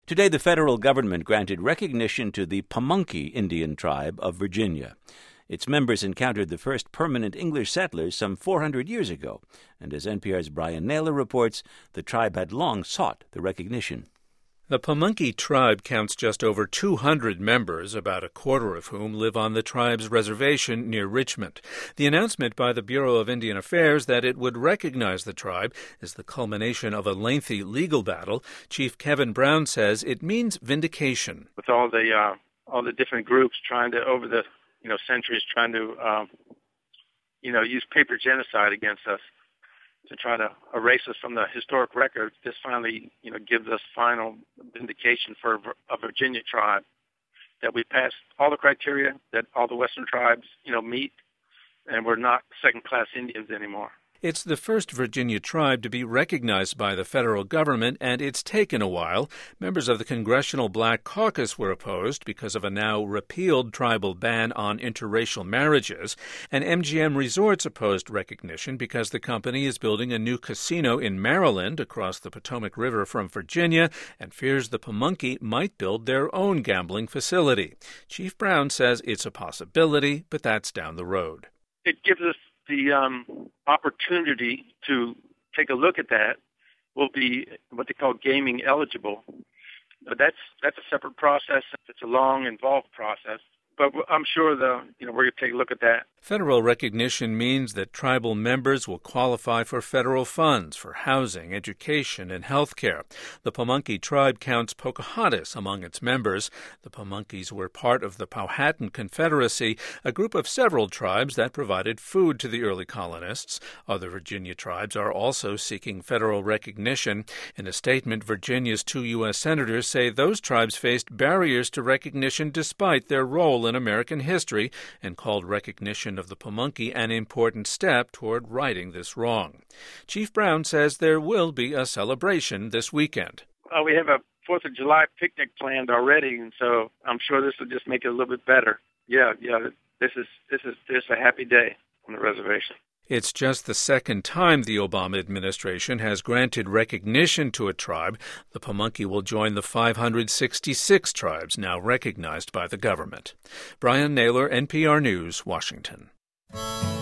Today, the federal government granted recognition to the Pamunkey Indian tribe of Virginia. Its members encountered the first permanent English settlers some 400 years ago, and as NPR's Brian Naylor reports, the tribe had long sought the recognition. The Pamunkey tribe counts just over 200 members, about a quarter of whom live on the tribe's reservation near Richmond. The announcement by the Bureau of Indian Affairs that it would recognize the tribe is the culmination of a lengthy legal battle. Chief Kevin Brown says it means vindication. With all the different groups trying to, over the centuries, trying to use paper genocide against us, to try to erase us from the historic record, this finally, gives us final vindication for a Virginia tribe, that we passed all the criteria that all the Western tribes, meet, and we're not second-class Indians anymore. It's the first Virginia tribe to be recognized by the federal government, and it's taken a while. Members of the Congressional Black Caucus were opposed because of a now repealed tribal ban on interracial marriages, and MGM Resorts opposed recognition because the company is building a new casino in Maryland across the Potomac River from Virginia and fears the Pamunkey might build their own gambling facility. Chief Brown says it's a possibility, but that's down the road. It gives us the opportunity to take a look at that. Will be what they call gaming eligible. But that's a separate process. It's a long, involved process. But I'm sure we're going to take a look at that. Federal recognition means that tribal members will qualify for federal funds for housing, education, and health care. The Pamunkey tribe counts Pocahontas among its members. The Pamunkeys were part of the Powhatan Confederacy, a group of several tribes that provided food to the early colonists. Other Virginia tribes are also seeking federal recognition. In a statement, Virginia's 2 U.S. senators say those tribes faced barriers to recognition despite their role in American history, and called recognition of the Pamunkey an important step toward righting this wrong. Chief Brown says there will be a celebration this weekend. We have a 4th of July picnic planned already, and so I'm sure this will just make it a little bit better. Yeah, this is a happy day on the reservation. It's just the second time the Obama administration has granted recognition to a tribe. The Pamunkey will join the 566 tribes now recognized by the government. Brian Naylor, NPR News, Washington.